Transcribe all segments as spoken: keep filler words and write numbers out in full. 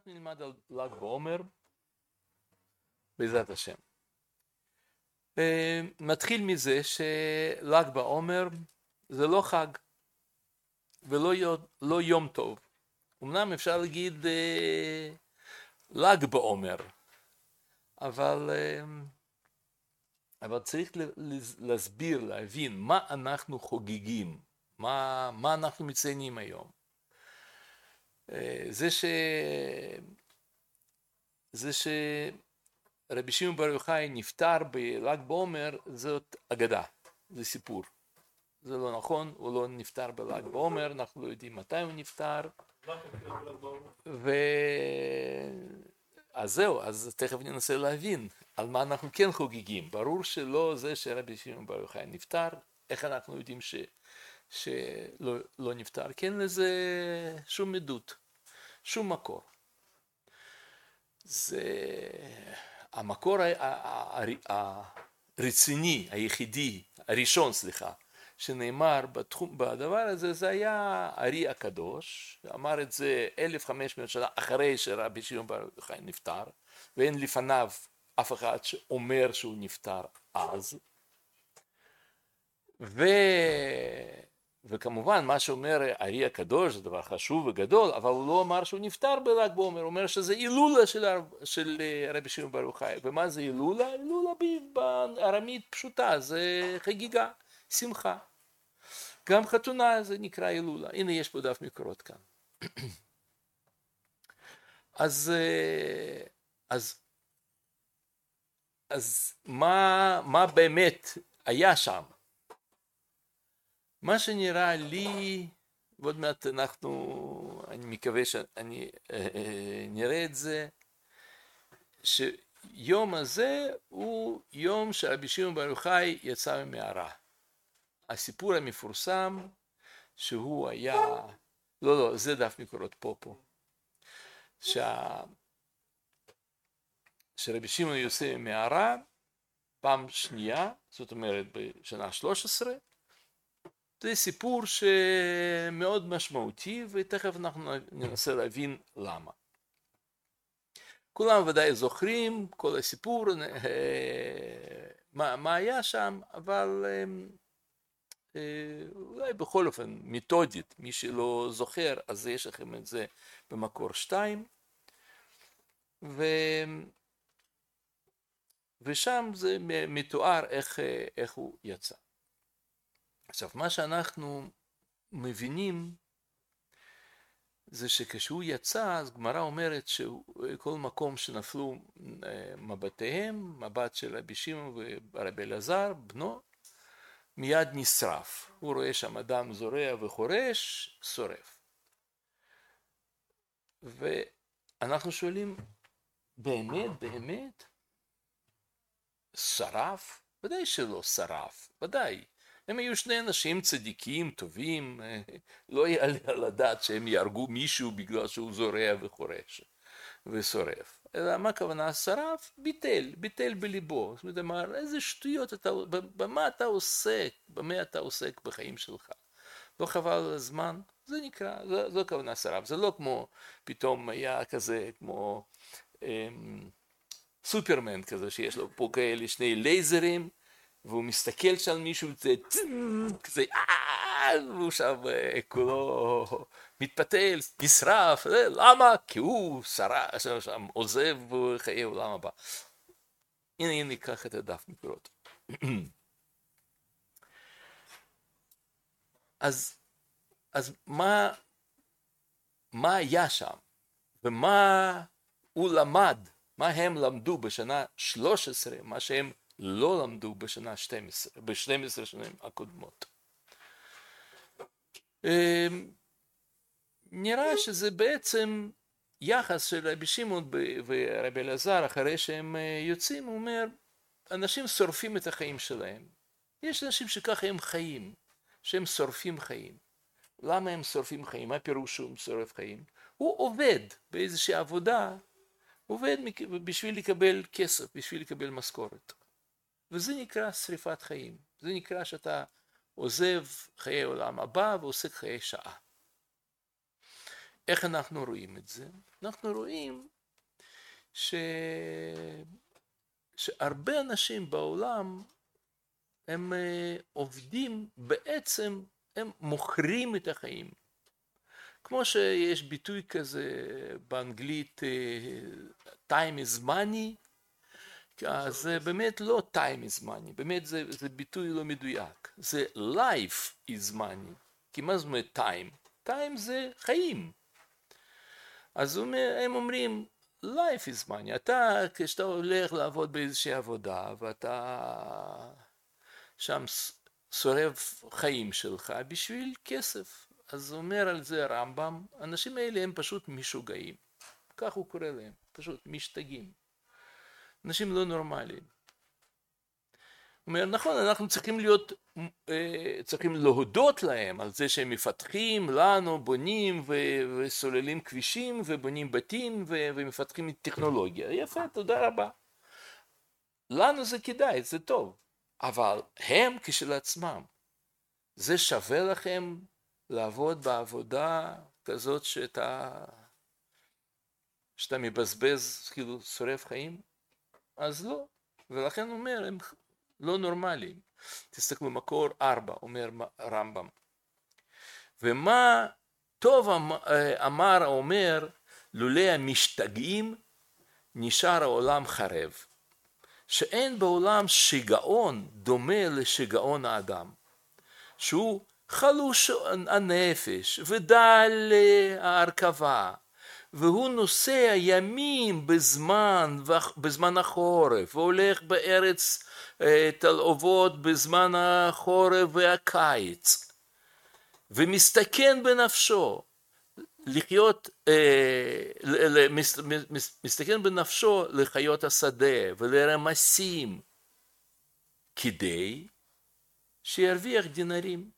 אנחנו נלמד על ל"ג בעומר, בעזרת השם. נתחיל מזה של"ג בעומר זה לא חג ולא לא יום טוב. אמנם אפשר להגיד ל"ג בעומר, אבל, אבל צריך להסביר, להבין מה אנחנו חוגגים, מה, מה אנחנו מציינים היום. זה ש... זה שרבי שמעון בר יוחאי נפטר בל"ג בעומר, זאת אגדה, זה סיפור. זה לא נכון, הוא לא נפטר בל"ג בעומר, אנחנו לא יודעים מתי הוא נפטר. ו... אז זהו, אז תכף ננסה להבין על מה אנחנו כן חוגגים. ברור שלא זה שרבי שמעון בר יוחאי נפטר, איך אנחנו יודעים ש... שלא לא נפטר, כן לזה שום עדות, שום מקור. זה המקור הרציני, היחידי, הראשון, סליחה, שנאמר בתחום, בדבר הזה, זה היה הארי הקדוש, אמר את זה אלף וחמש מאות שנה אחרי שרבי שמעון בר יוחאי נפטר, ואין לפניו אף אחד שאומר שהוא נפטר אז. ו... וכמובן מה שאומר הארי הקדוש זה דבר חשוב וגדול, אבל הוא לא אמר שהוא נפטר בל"ג בעומר, הוא אומר שזה הילולה של, של רבי שמעון בר יוחאי. ומה זה הילולה? הילולה בארמית פשוטה, זה חגיגה, שמחה. גם חתונה זה נקרא הילולה. הנה יש פה דף מקורות כאן. אז, אז, אז מה, מה באמת היה שם? מה שנראה לי, ועוד מעט אנחנו, אני מקווה שאני נראה את זה, שיום הזה הוא יום שרבי שמעון בר יוחאי יצא ממערה. הסיפור המפורסם שהוא היה, לא לא, זה דף מקורות פה פה, שה, שרבי שמעון יוצא ממערה פעם שנייה, זאת אומרת בשנה שלוש עשרה, זה סיפור שמאוד משמעותי, ותכף אנחנו ננסה להבין למה. כולם ודאי זוכרים כל הסיפור, מה, מה היה שם, אבל אולי בכל אופן מתודית, מי שלא זוכר, אז יש לכם את זה במקור שתיים, ו... ושם זה מתואר איך, איך הוא יצא. עכשיו, מה שאנחנו מבינים זה שכשהוא יצא, אז גמרא אומרת שכל מקום שנפלו מבטיהם, מבט של רבי שמעון ורבי אלעזר, בנו, מיד נשרף. הוא רואה שם אדם זורע וחורש, שורף. ואנחנו שואלים, באמת, באמת, שרף? ודאי שלא שרף, ודאי. הם היו שני אנשים צדיקים, טובים, לא יעלה על הדעת שהם יהרגו מישהו בגלל שהוא זורע וחורש ושורף. אלא מה הכוונה? שרף, ביטל, ביטל בליבו. זאת אומרת, אמר, איזה שטויות, אתה, במה אתה עוסק, במה אתה עוסק בחיים שלך? לא חבל על הזמן? זה נקרא, זו, זו הכוונה שרף. זה לא כמו, פתאום היה כזה, כמו אמ, סופרמן כזה, שיש לו פה כאלה שני לייזרים, והוא מסתכל שם מישהו, זה כזה, והוא שם כולו מתפתל, נשרף, למה? כי הוא שרף, שם עוזב חיי עולם הבא. הנה, הנה, ניקח את הדף מקורות. אז, אז מה, מה היה שם? ומה הוא למד? מה הם למדו בשנה שלוש עשרה, מה שהם לא למדו בשנה שתים עשרה, ב-שתים עשרה שנים הקודמות. נראה שזה בעצם יחס של רבי שמעון ורבי אלעזר, אחרי שהם יוצאים, הוא אומר, אנשים שורפים את החיים שלהם. יש אנשים שככה הם חיים, שהם שורפים חיים. למה הם שורפים חיים? מה פירוש שהוא שורף חיים? הוא עובד באיזושהי עבודה, עובד בשביל לקבל כסף, בשביל לקבל משכורת. וזה נקרא שריפת חיים. זה נקרא שאתה עוזב חיי עולם הבא ועוסק חיי שעה. איך אנחנו רואים את זה? אנחנו רואים ש... שהרבה אנשים בעולם הם עובדים, בעצם הם מוכרים את החיים. כמו שיש ביטוי כזה באנגלית, time is money, אז זה באמת לא time is money, באמת זה, זה ביטוי לא מדויק, זה life is money, כי מה זאת אומרת time? time זה חיים. אז הם אומרים, life is money, אתה, כשאתה הולך לעבוד באיזושהי עבודה, ואתה שם שורף חיים שלך בשביל כסף. אז אומר על זה הרמב"ם, האנשים האלה הם פשוט משוגעים. כך הוא קורא להם, פשוט משתגעים. אנשים לא נורמליים. הוא אומר, נכון, אנחנו צריכים להיות, צריכים להודות להם על זה שהם מפתחים לנו, בונים וסוללים כבישים ובונים בתים ומפתחים טכנולוגיה. יפה, תודה רבה. לנו זה כדאי, זה טוב. אבל הם כשלעצמם, זה שווה לכם לעבוד בעבודה כזאת שאתה, שאתה מבזבז, כאילו שורף חיים? אז לא. ולכן הוא אומר, הם לא נורמליים. תסתכלו, מקור ארבע, אומר רמב"ם. ומה טוב אמר, אומר, לולא המשתגעים, נשאר העולם חרב. שאין בעולם שיגעון דומה לשיגעון האדם, שהוא חלוש הנפש ודל ההרכבה, והוא נוסע ימים בזמן, בזמן החורף, והולך בארץ תלעובות בזמן החורף והקיץ, ומסתכן בנפשו, לחיות, מסתכן בנפשו לחיות השדה ולרמסים, כדי שירוויח דינרים.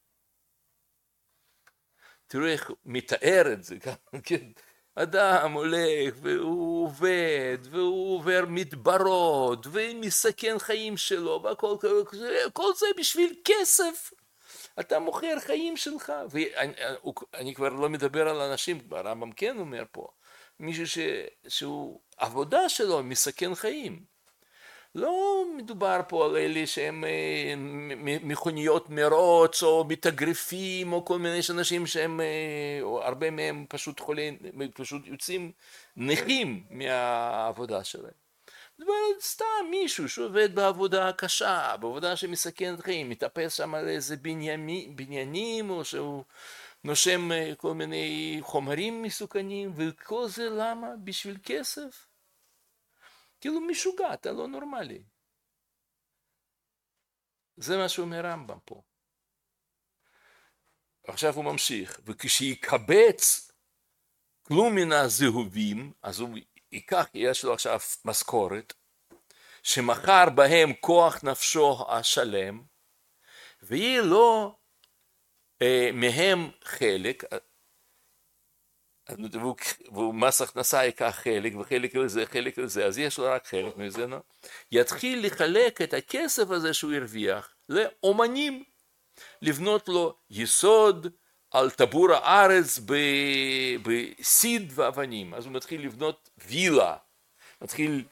תראו איך מתאר את זה, כן? אדם הולך והוא עובד והוא עובר מדברות ומסכן חיים שלו והכל, כל זה בשביל כסף. אתה מוכר חיים שלך, ואני כבר לא מדבר על אנשים, הרמב"ם כן אומר פה, מישהו ש, שהוא עבודה שלו מסכן חיים. לא מדובר פה על אלה שהם מכוניות מרוץ או מתאגרפים או כל מיני אנשים שהם, או הרבה מהם פשוט חולים, פשוט יוצאים נכים מהעבודה שלהם. סתם מישהו שעובד בעבודה קשה, בעבודה שמסכנת חיים, מתאפס שם על איזה בניינים, בניינים או שהוא נושם כל מיני חומרים מסוכנים, וכל זה למה? בשביל כסף? כאילו משוגע, אתה לא נורמלי. זה מה שאומר רמב"ם פה. עכשיו הוא ממשיך, וכשיקבץ כלום מן הזהובים, אז הוא ייקח, יש לו עכשיו משכורת, שמכר בהם כוח נפשו השלם, ויהיה לו אה, מהם חלק, והוא, והוא מס הכנסה ייקח חלק, וחלק לזה, חלק לזה, אז יש לו רק חלק מזה, לא? יתחיל לחלק את הכסף הזה שהוא הרוויח לאומנים, לבנות לו יסוד על טבור הארץ בסיד ואבנים. אז הוא מתחיל לבנות וילה, מתחיל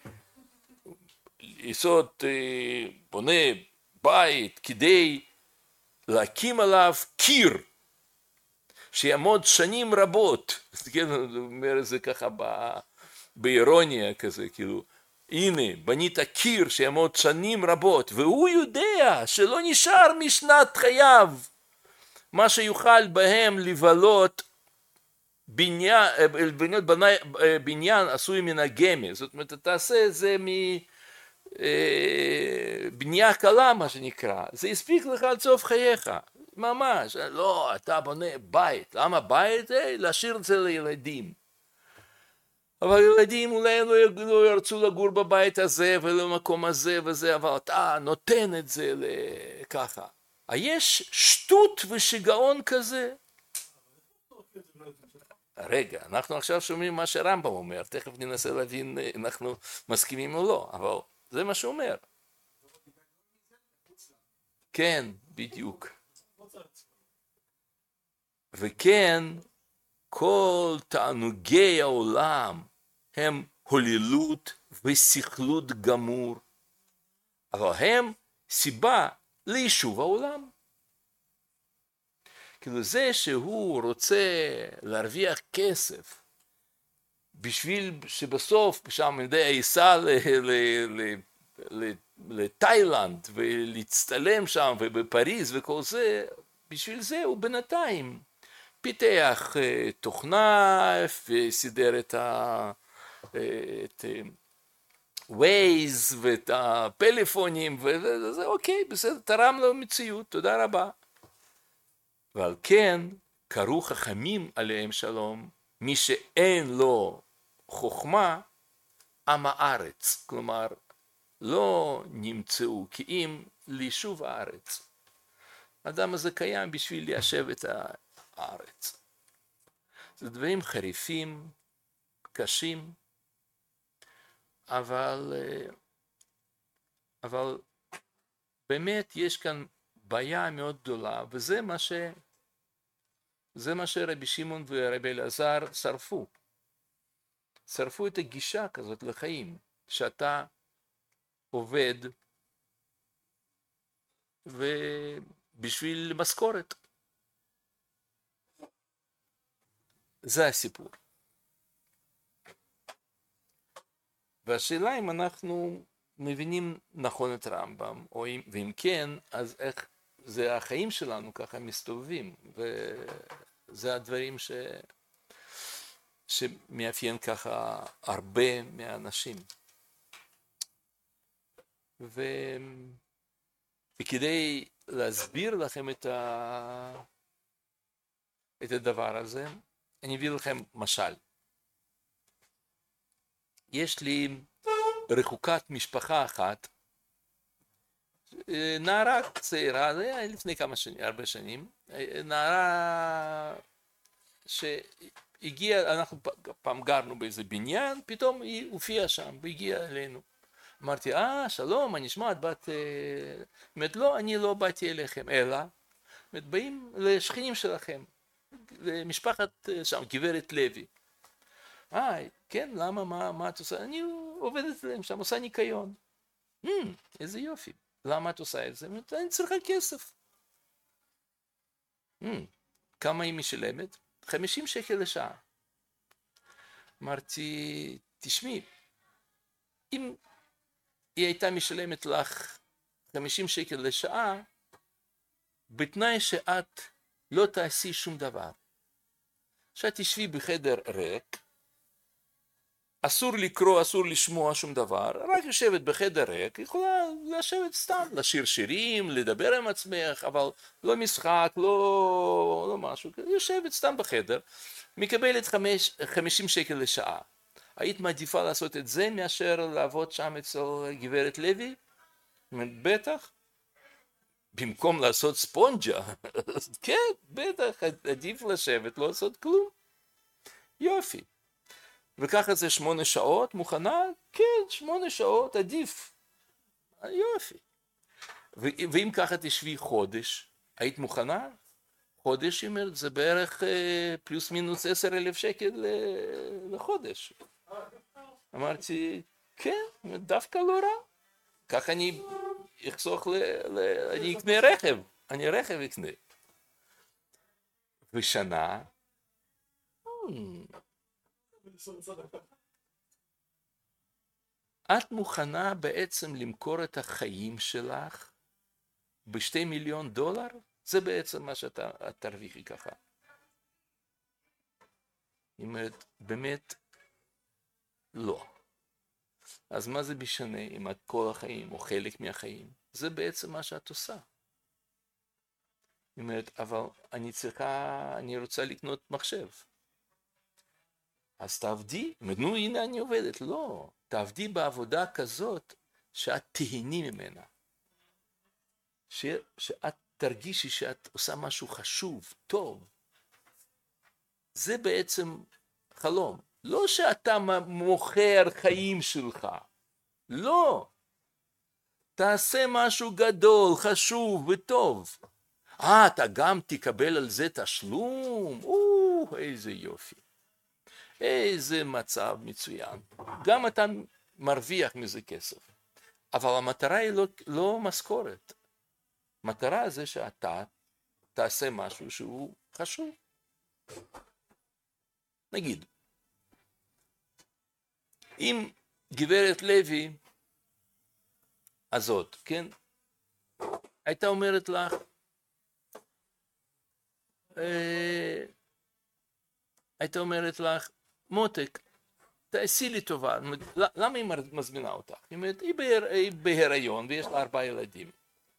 יסוד, בונה בית כדי להקים עליו קיר שיעמוד שנים רבות. כן, הוא אומר את זה ככה באירוניה כזה, כאילו, הנה, בנית קיר שיעמוד שנים רבות, והוא יודע שלא נשאר משנת חייו מה שיוכל בהם לבלות בניין, בניין, בניין עשוי מן הגמל. זאת אומרת, אתה תעשה את זה מבנייה קלה, מה שנקרא. זה יספיק לך על סוף חייך. ממש. לא, אתה בונה בית. למה בית? להשאיר את זה לילדים. אבל ילדים אולי לא, לא ירצו לגור בבית הזה ולמקום הזה וזה, אבל אתה נותן את זה ככה. יש שטות ושיגעון כזה? רגע, אנחנו עכשיו שומעים מה שרמב"ם אומר, תכף ננסה להבין אם אנחנו מסכימים או לא, אבל זה מה שהוא אומר. כן, בדיוק. וכן, כל תענוגי העולם הם הוללות ושכלות גמור, אבל הם סיבה ליישוב העולם. כאילו זה שהוא רוצה להרוויח כסף, בשביל שבסוף שם אני יודע, ייסע לתאילנד ולהצטלם שם ובפריז וכל זה, בשביל זה הוא בינתיים פיתח תוכנה וסידר את ה... את ווייז ואת הפלאפונים וזה, אוקיי, בסדר, תרם לו מציאות, תודה רבה. ועל כן קראו חכמים עליהם שלום, מי שאין לו חוכמה, עם הארץ, כלומר לא נמצאו כי אם ליישוב הארץ. האדם הזה קיים בשביל ליישב את הארץ. זה דברים חריפים, קשים, אבל, אבל באמת יש כאן בעיה מאוד גדולה, וזה מה ש... זה מה שרבי שמעון ורבי אלעזר שרפו. שרפו את הגישה כזאת לחיים, שאתה עובד ובשביל משכורת. זה הסיפור. והשאלה אם אנחנו מבינים נכון את רמב"ם, או אם, ואם כן, אז איך זה החיים שלנו ככה מסתובבים, וזה הדברים ש... שמאפיין ככה הרבה מהאנשים. ו... וכדי להסביר לכם את, ה... את הדבר הזה, אני אביא לכם משל. יש לי רחוקת משפחה אחת, נערה צעירה, זה היה לפני כמה שנים, הרבה שנים, נערה שהגיעה, אנחנו פעם גרנו באיזה בניין, פתאום היא הופיעה שם והגיעה אלינו. אמרתי, אה, שלום, אני נשמע, את בת... אומרת, לא, אני לא באתי אליכם, אלא, אומרת, באים לשכנים שלכם, למשפחת שם, גברת לוי. אה, כן, למה, מה, מה את עושה? אני עובדת להם שם, עושה ניקיון. Hmm, איזה יופי. למה את עושה את זה? אני צריכה כסף. Hmm, כמה היא משלמת? חמישים שקל לשעה. אמרתי, תשמעי, אם היא הייתה משלמת לך חמישים שקל לשעה, בתנאי שאת לא תעשי שום דבר. שאת תשבי בחדר ריק, אסור לקרוא, אסור לשמוע שום דבר, רק יושבת בחדר ריק, יכולה לשבת סתם, לשיר שירים, לדבר עם עצמך, אבל לא משחק, לא, לא משהו, יושבת סתם בחדר, מקבלת חמש, חמישים שקל לשעה. היית מעדיפה לעשות את זה מאשר לעבוד שם אצל גברת לוי? בטח. במקום לעשות ספונג'ה, כן, בטח, עדיף לשבת, לא לעשות כלום. יופי. וככה זה שמונה שעות, מוכנה? כן, שמונה שעות, עדיף. יופי. ואם ככה תשבי חודש, היית מוכנה? חודש, היא אומרת, זה בערך פלוס מינוס עשר אלף שקל לחודש. אמרתי, כן, דווקא לא רע. ככה אני אחסוך, אני אקנה רכב, אני רכב אקנה. ושנה, את מוכנה בעצם למכור את החיים שלך בשתי מיליון דולר? זה בעצם מה שאתה תרוויחי ככה. היא אומרת, באמת, לא. אז מה זה משנה אם את כל החיים או חלק מהחיים? זה בעצם מה שאת עושה. היא אומרת, אבל אני צריכה, אני רוצה לקנות מחשב. אז תעבדי, נו הנה אני עובדת, לא, תעבדי בעבודה כזאת שאת תהני ממנה, ש, שאת תרגישי שאת עושה משהו חשוב, טוב, זה בעצם חלום, לא שאתה מוכר חיים שלך, לא, תעשה משהו גדול, חשוב וטוב, אה, אתה גם תקבל על זה תשלום, או, או, איזה יופי. איזה מצב מצוין. גם אתה מרוויח מזה כסף. אבל המטרה היא לא, לא משכורת. המטרה זה שאתה תעשה משהו שהוא חשוב. נגיד, אם גברת לוי הזאת, כן, הייתה אומרת לך, אה, הייתה אומרת לך, מותק, תעשי לי טובה, למה היא מזמינה אותך? היא אומרת, היא, בהיר, היא בהיריון ויש לה ארבעה ילדים.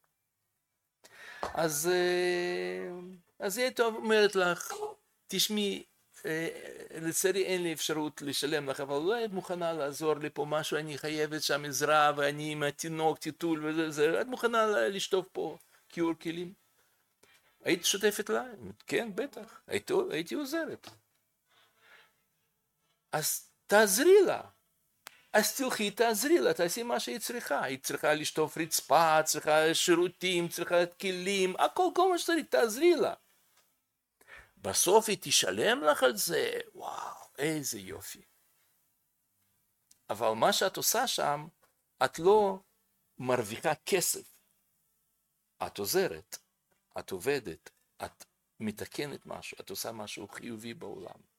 אז, אז היא הייתה אומרת לך, תשמעי, לצערי אין לי אפשרות לשלם לך, אבל אולי את מוכנה לעזור לי פה משהו, אני חייבת שם עזרה, ואני עם התינוק, טיטול וזה, את מוכנה לשטוף פה כיור כלים? היית שותפת לה? כן, בטח, הייתי, הייתי עוזרת. אז תעזרי לה. אז תלכי, תעזרי לה, תעשי מה שהיא צריכה. היא צריכה לשטוף רצפה, צריכה שירותים, צריכה כלים, הכל, כל מה שצריך, תעזרי לה. בסוף היא תשלם לך על זה, וואו, איזה יופי. אבל מה שאת עושה שם, את לא מרוויחה כסף. את עוזרת, את עובדת, את מתקנת משהו, את עושה משהו חיובי בעולם.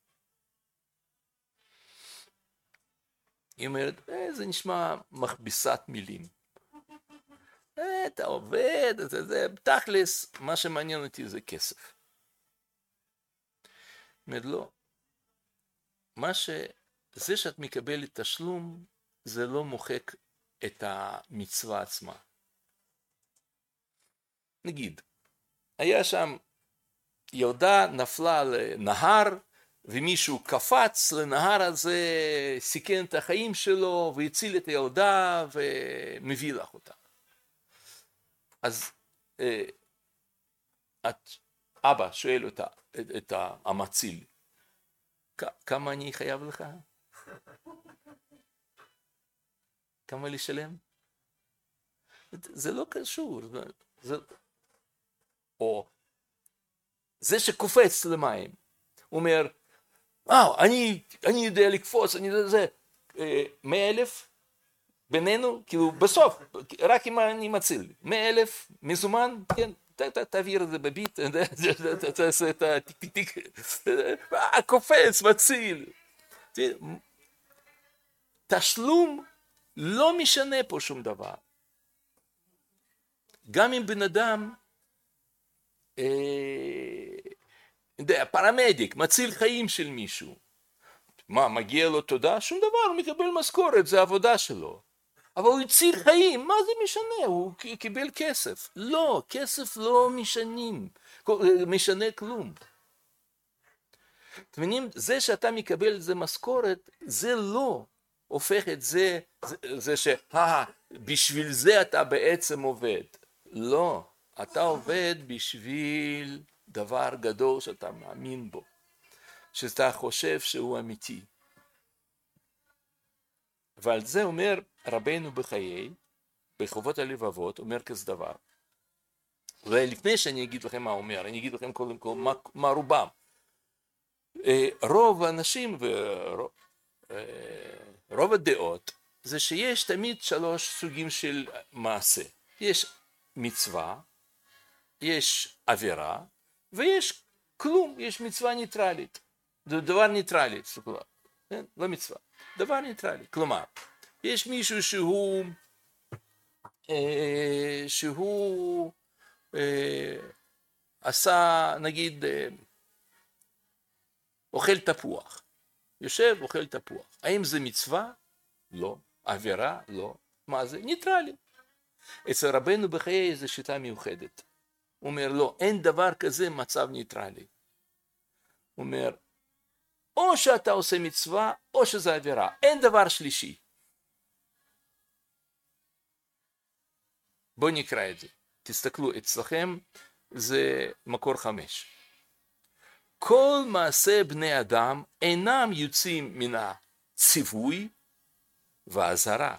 היא אומרת, אה, זה נשמע מכביסת מילים. אה, אתה עובד, זה, זה, תכלס, מה שמעניין אותי זה כסף. אומרת, לא. מה ש... זה שאת מקבלת תשלום, זה לא מוחק את המצווה עצמה. נגיד, היה שם ילדה נפלה לנהר, ומישהו קפץ לנהר הזה, סיכן את החיים שלו, והציל את הילדה, ומביא לך אותה. אז את, אבא שואל אותה, את המציל, כמה אני חייב לך? כמה לשלם? זה לא קשור. זה... או זה שקופץ למים, הוא אומר, וואו, אני, אני יודע לקפוץ, אני יודע זה, מאה אלף בינינו, כאילו בסוף, רק אם אני מציל, מאה אלף מזומן, כן, תעביר את זה בביט, תעשה את הטיק טיק, קופץ, מציל. תשלום לא משנה פה שום דבר. גם אם בן אדם, פרמדיק, מציל חיים של מישהו, מה, מגיע לו תודה? שום דבר, הוא מקבל משכורת, זה העבודה שלו. אבל הוא הציל חיים, מה זה משנה? הוא קיבל כסף. לא, כסף לא משנים, משנה כלום. אתם מבינים? זה שאתה מקבל את זה משכורת, זה לא הופך את זה, זה, זה ש, אה, בשביל זה אתה בעצם עובד. לא, אתה עובד בשביל דבר גדול שאתה מאמין בו, שאתה חושב שהוא אמיתי. ועל זה אומר רבנו בחיי, בחובות הלבבות, אומר כזה דבר. ולפני שאני אגיד לכם מה אומר, אני אגיד לכם קודם כל מה, מה רובם. רוב האנשים ורוב הדעות זה שיש תמיד שלוש סוגים של מעשה. יש מצווה, יש עבירה, ויש כלום, יש מצווה ניטרלית. זה דבר ניטרלי, כן? לא מצווה, דבר ניטרלי. כלומר, יש מישהו שהוא, אה, שהוא אה, עשה, נגיד, אה, אוכל תפוח. יושב, אוכל תפוח. האם זה מצווה? לא. עבירה? לא. מה זה? ניטרלי. אצל רבנו בחיי זו שיטה מיוחדת. הוא אומר, לא, אין דבר כזה מצב ניטרלי. הוא אומר, או שאתה עושה מצווה, או שזה עבירה. אין דבר שלישי. בואו נקרא את זה. תסתכלו, אצלכם זה מקור חמש. כל מעשה בני אדם אינם יוצאים מן הציווי והאזהרה.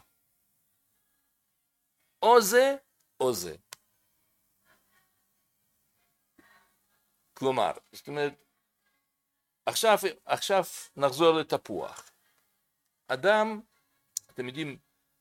או זה, או זה. כלומר, זאת אומרת, עכשיו, עכשיו נחזור לתפוח. אדם, אתם יודעים,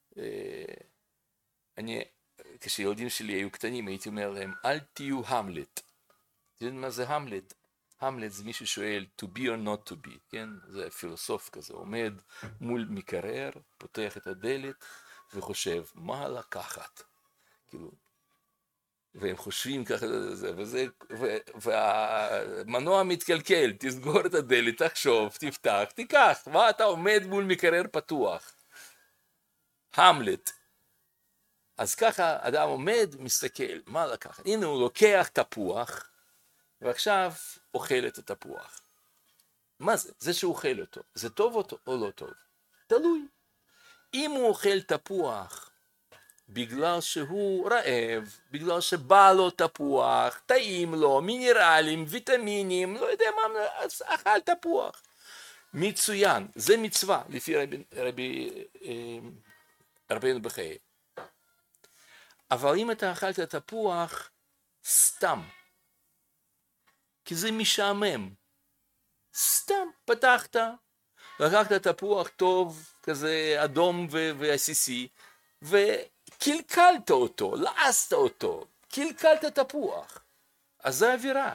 אני, כשילדים שלי היו קטנים, הייתי אומר להם, אל תהיו המלט. אתם יודעים מה זה המלט? המלט זה מישהו שואל, to be or not to be, כן? זה פילוסוף כזה, עומד מול מקרר, פותח את הדלת וחושב, מה לקחת? כאילו, והם חושבים ככה, וזה, והמנוע מתקלקל, תסגור את הדלת, תחשוב, תפתח, תיקח, מה אתה עומד מול מקרר פתוח? המלט. אז ככה אדם עומד, מסתכל, מה לקחת? הנה הוא לוקח תפוח, ועכשיו אוכל את התפוח. מה זה? זה שהוא אוכל אותו. זה טוב או לא טוב? תלוי. אם הוא אוכל תפוח בגלל שהוא רעב, בגלל שבא לו תפוח, טעים לו, מינרלים, ויטמינים, לא יודע מה, אז אכל תפוח. מצוין, זה מצווה, לפי רבי, רבי, רבינו בחיי. אבל אם אתה אכלת תפוח, סתם. כי זה משעמם. סתם פתחת, לקחת תפוח טוב, כזה אדום ועסיסי, וקלקלת אותו, לעסת אותו, קלקלת תפוח. אז זה אווירה.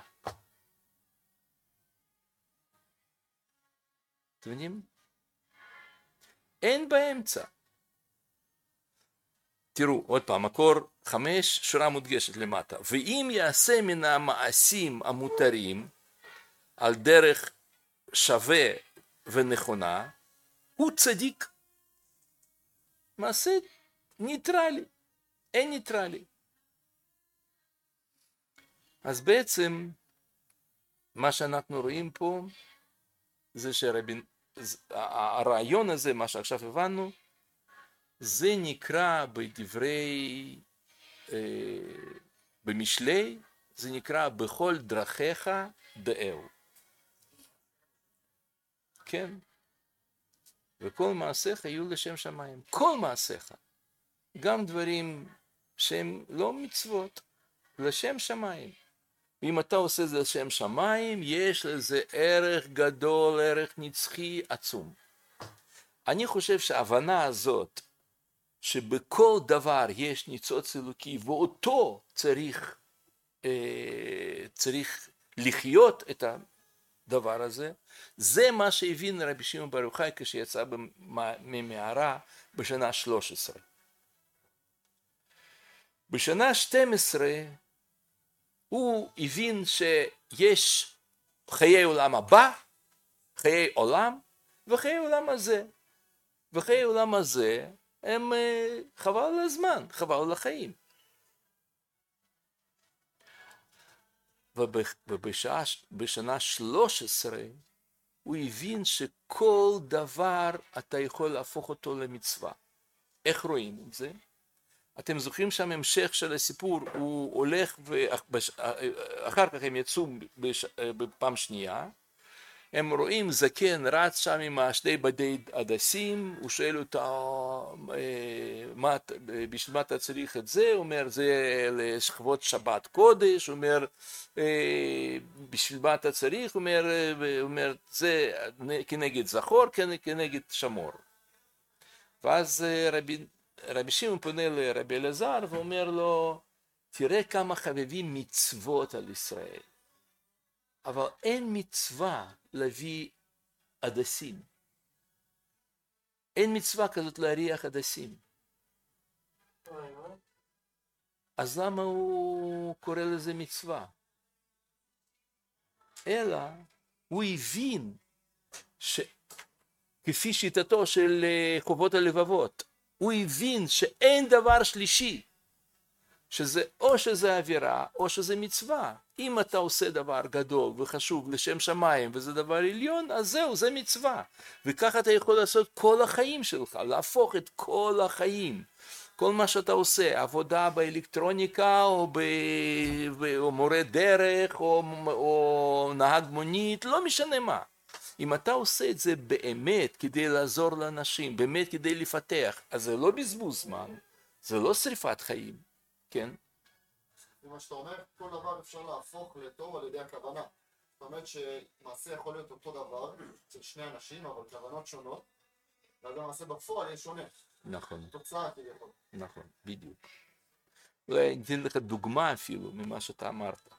אתם יודעים? אין באמצע. תראו, עוד פעם, מקור חמש, שורה מודגשת למטה. ואם יעשה מן המעשים המותרים, על דרך שווה ונכונה, הוא צדיק. מעשה ניטרלי, אין ניטרלי. אז בעצם, מה שאנחנו רואים פה, זה שהרבין, הרעיון הזה, מה שעכשיו הבנו, זה נקרא בדברי, אה, במשלי, זה נקרא בכל דרכיך דאהו. כן? וכל מעשיך יהיו לשם שמיים. כל מעשיך. גם דברים שהם לא מצוות, לשם שמיים. ואם אתה עושה את זה לשם שמיים, יש לזה ערך גדול, ערך נצחי עצום. אני חושב שההבנה הזאת, שבכל דבר יש ניצוץ אלוקי, ואותו צריך, אה, צריך לחיות את הדבר הזה, זה מה שהבין רבי שמעון בר יוחאי כשיצא ממערה בשנה שלוש עשרה. בשנה שתים עשרה הוא הבין שיש חיי עולם הבא, חיי עולם וחיי עולם הזה. וחיי עולם הזה הם חבל על הזמן, חבל על החיים. ובשנה שלוש עשרה הוא הבין שכל דבר אתה יכול להפוך אותו למצווה. איך רואים את זה? אתם זוכרים שם המשך של הסיפור, הוא הולך ואחר כך הם יצאו בפעם שנייה, הם רואים זקן רץ שם עם שני בדי הדסים, הוא שואל אותה, בשביל מה אתה צריך את זה? הוא אומר, זה לשכבות שבת קודש, הוא אומר, בשביל מה אתה צריך? הוא אומר, אומר זה כנגד זכור, כנגד שמור. ואז רבי, רבי שמעון פונה לרבי אלעזר ואומר לו, תראה כמה חביבים מצוות על ישראל. אבל אין מצווה להביא הדסים. אין מצווה כזאת להריח הדסים. אז למה הוא קורא לזה מצווה? אלא הוא הבין שכפי שיטתו של חובות הלבבות, הוא הבין שאין דבר שלישי, שזה או שזה אווירה או שזה מצווה. אם אתה עושה דבר גדול וחשוב לשם שמיים וזה דבר עליון, אז זהו, זה מצווה. וככה אתה יכול לעשות כל החיים שלך, להפוך את כל החיים. כל מה שאתה עושה, עבודה באלקטרוניקה או, ב... או מורה דרך או... או נהג מונית, לא משנה מה. אם אתה עושה את זה באמת כדי לעזור לאנשים, באמת כדי לפתח, אז זה לא בזבוז זמן, זה לא שריפת חיים, כן? מה שאתה אומר, כל דבר אפשר להפוך לטוב על ידי הכוונה. זאת אומרת שמעשה יכול להיות אותו דבר אצל שני אנשים, אבל כוונות שונות, ואז המעשה בפועל יהיה שונה. נכון. תוצאה כביכול. נכון, בדיוק. אולי אני אתן לך דוגמה אפילו ממה שאתה אמרת.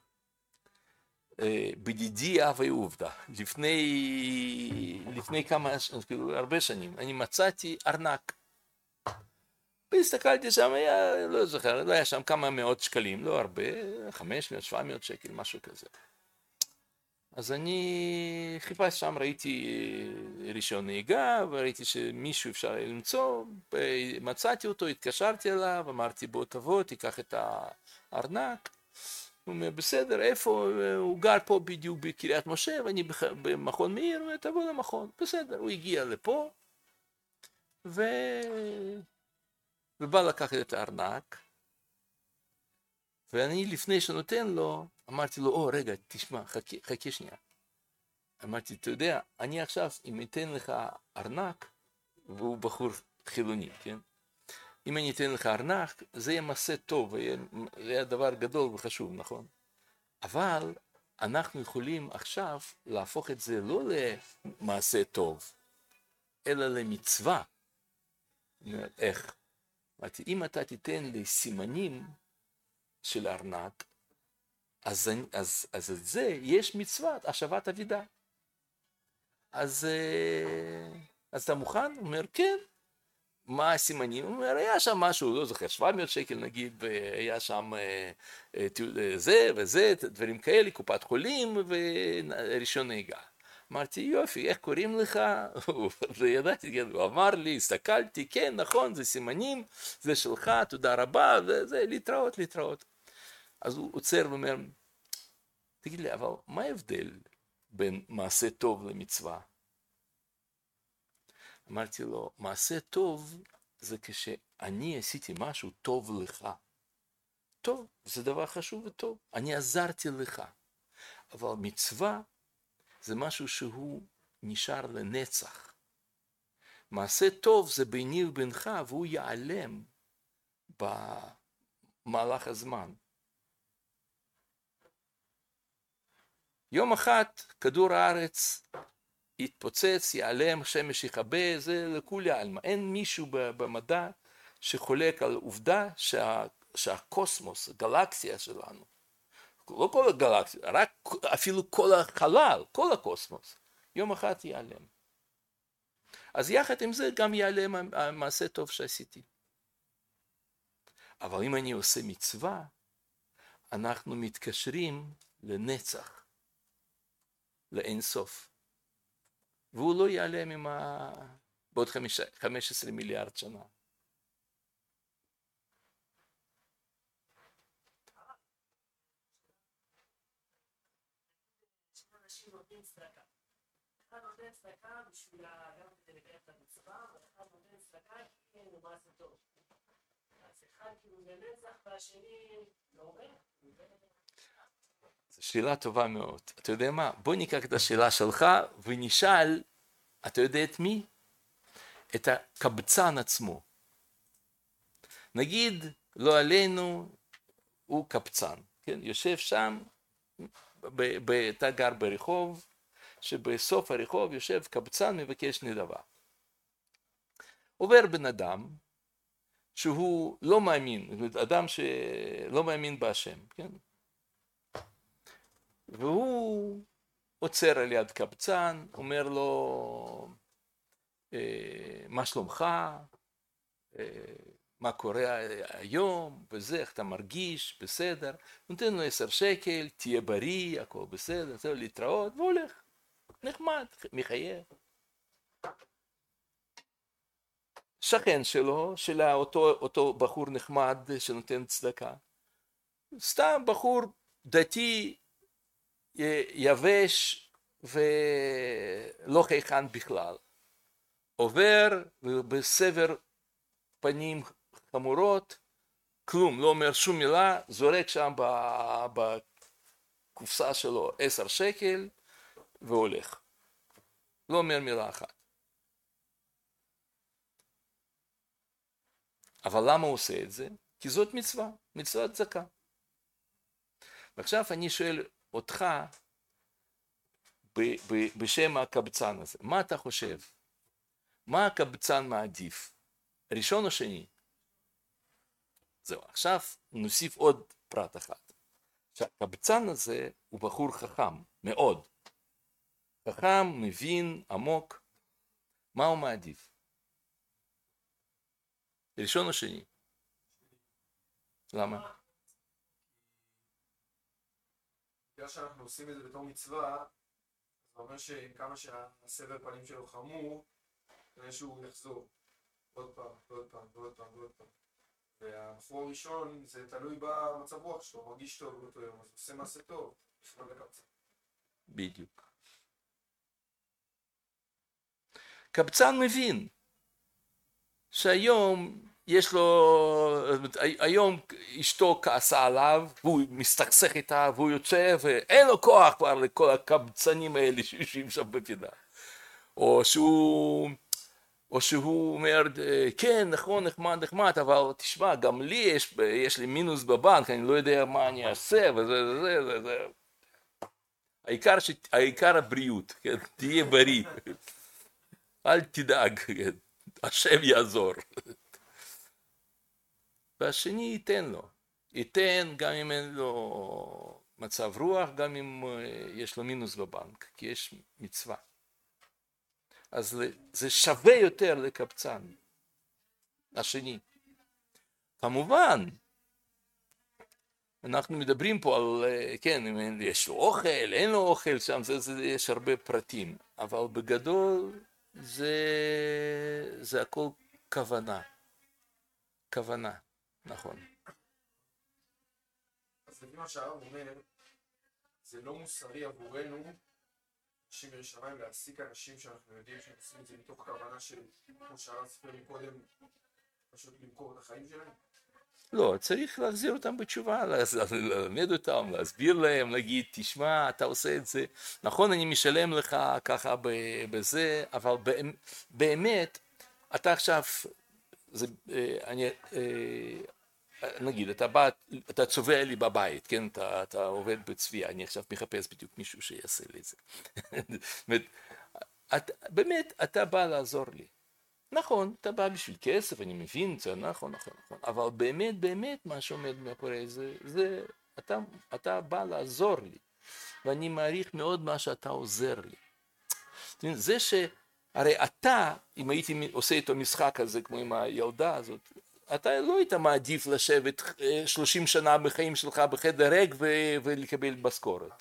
בדידי הווה עובדא, לפני, לפני כמה, כאילו הרבה שנים, אני מצאתי ארנק. והסתכלתי שם, היה, לא זוכר, לא היה שם כמה מאות שקלים, לא הרבה, חמש מאות, שבע מאות שקל, משהו כזה. אז אני חיפשתי שם, ראיתי רישיון נהיגה, וראיתי שמישהו אפשר למצוא, מצאתי אותו, התקשרתי אליו, אמרתי בוא תבוא, תיקח את הארנק. הוא אומר, בסדר, איפה? הוא גר פה בדיוק בקריית משה, ואני במכון מאיר, ותבוא למכון. בסדר, הוא הגיע לפה, ו... ובא לקחת את הארנק, ואני לפני שנותן לו, אמרתי לו, או רגע, תשמע, חכה, חכה שנייה. אמרתי, אתה יודע, אני עכשיו, אם אתן לך ארנק, והוא בחור חילוני, כן? אם אני אתן לך ארנק, זה יהיה מעשה טוב, זה יהיה דבר גדול וחשוב, נכון? אבל אנחנו יכולים עכשיו להפוך את זה לא למעשה טוב, אלא למצווה. איך? אמרתי, אם אתה תיתן לי סימנים של ארנק, אז, אז, אז את זה יש מצוות השבת אבידה. אז, אז אתה מוכן? הוא אומר, כן. מה הסימנים? הוא אומר, היה שם משהו, לא זוכר, שבע מאות שקל נגיד, היה שם זה וזה, דברים כאלה, קופת חולים ורישיון נהיגה. אמרתי, יופי, איך קוראים לך? וידעתי, הוא אמר לי, הסתכלתי, כן, נכון, זה סימנים, זה שלך, תודה רבה, וזה, להתראות, להתראות. אז הוא עוצר ואומר, תגיד לי, אבל מה ההבדל בין מעשה טוב למצווה? אמרתי לו, מעשה טוב זה כשאני עשיתי משהו טוב לך. טוב, זה דבר חשוב וטוב, אני עזרתי לך. אבל מצווה זה משהו שהוא נשאר לנצח. מעשה טוב זה ביני ובינך, והוא ייעלם במהלך הזמן. יום אחד כדור הארץ יתפוצץ, ייעלם, שמש יכבה, זה לכולי עלמא. אין מישהו במדע שחולק על עובדה שה, שהקוסמוס, הגלקסיה שלנו, לא כל הגלקסיה, רק אפילו כל החלל, כל הקוסמוס, יום אחד ייעלם. אז יחד עם זה גם ייעלם המעשה טוב שעשיתי. אבל אם אני עושה מצווה, אנחנו מתקשרים לנצח, לאין סוף. והוא לא ייעלם עם ה... בעוד חמש עשרה מיליארד שנה. אנשים נותנים צדקה. אחד נותן צדקה בשביל גם כדי לקיים את המצווה, ואחד נותן צדקה כי הוא מעשה טוב. אז אחד כאילו לנצח והשני לא אומר. זו שאלה טובה מאוד. אתה יודע מה? בוא ניקח את השאלה שלך ונשאל, אתה יודע את מי? את הקבצן עצמו. נגיד, לא עלינו, הוא קבצן. כן? יושב שם, אתה גר ברחוב, שבסוף הרחוב יושב קבצן מבקש נדבה. עובר בן אדם שהוא לא מאמין, אדם שלא מאמין בהשם, כן? והוא עוצר על יד קבצן, אומר לו, מה שלומך, מה קורה היום, וזה, איך אתה מרגיש, בסדר, נותן לו עשר שקל, תהיה בריא, הכל בסדר, זה להתראות, והולך, נחמד, מחייב. שכן שלו, של אותו, אותו בחור נחמד שנותן צדקה, סתם בחור דתי, יבש ולא חייכן בכלל, עובר בסבר פנים חמורות, כלום, לא אומר שום מילה, זורק שם בקופסה שלו עשר שקל והולך, לא אומר מילה אחת. אבל למה הוא עושה את זה? כי זאת מצווה, מצוות צדקה. ועכשיו אני שואל אותך, בשם הקבצן הזה. מה אתה חושב? מה הקבצן מעדיף? ראשון או שני? זהו, עכשיו נוסיף עוד פרט אחד. שהקבצן הזה הוא בחור חכם, מאוד. חכם, מבין, עמוק. מה הוא מעדיף? ראשון או שני? למה? בגלל שאנחנו עושים את זה בתור מצווה, זה אומר שעם כמה שהסבר פנים שלו חמור, כנראה שהוא יחזור עוד פעם, ועוד פעם, ועוד פעם, ועוד פעם. והבחור הראשון, זה תלוי במצב רוח שלו, הוא מרגיש טוב באותו יום, אז הוא עושה מעשה טוב, בכלל לקבצן. בדיוק. קבצן מבין שהיום יש לו, היום אשתו כעסה עליו, והוא מסתכסך איתה, והוא יוצא, ואין לו כוח כבר לכל הקבצנים האלה שיושבים שם בפינה. או שהוא, או שהוא אומר, כן, נכון, נחמד, נחמד, אבל תשמע, גם לי יש, יש לי מינוס בבנק, אני לא יודע מה אני אעשה, וזה, זה, זה, זה. העיקר, ש... העיקר הבריאות, כן? תהיה בריא. אל תדאג, כן? השם יעזור. והשני ייתן לו. ייתן גם אם אין לו מצב רוח, גם אם יש לו מינוס בבנק, כי יש מצווה. אז זה שווה יותר לקבצן. השני. כמובן, אנחנו מדברים פה על, כן, אם יש לו אוכל, אין לו אוכל, שם זה, זה, יש הרבה פרטים, אבל בגדול זה, זה הכל כוונה. כוונה, נכון. אז לפי מה שהרב אומר, זה לא מוסרי עבורנו, אנשים ירושלים, להעסיק אנשים שאנחנו יודעים שהם עושים את זה מתוך כוונה של, כמו שהרב סיפר מקודם, פשוט למכור את החיים שלהם. לא, צריך להחזיר אותם בתשובה, ללמד אותם, להסביר להם, להגיד, תשמע, אתה עושה את זה, נכון, אני משלם לך ככה בזה, אבל באמת, אתה עכשיו, זה, אני, נגיד, אתה בא, אתה צובע לי בבית, כן, אתה, אתה עובד בצביעה, אני עכשיו מחפש בדיוק מישהו שיעשה לי את זה. באמת, אתה בא לעזור לי. נכון, אתה בא בשביל כסף, אני מבין, זה נכון, נכון, נכון, אבל באמת, באמת מה שעומד מאחורי זה, זה, אתה, אתה בא לעזור לי, ואני מעריך מאוד מה שאתה עוזר לי. זה שהרי אתה, אם הייתי עושה איתו משחק הזה, כמו עם הילדה הזאת, אתה לא היית מעדיף לשבת שלושים שנה בחיים שלך בחדר ריק ולקבל משכורת.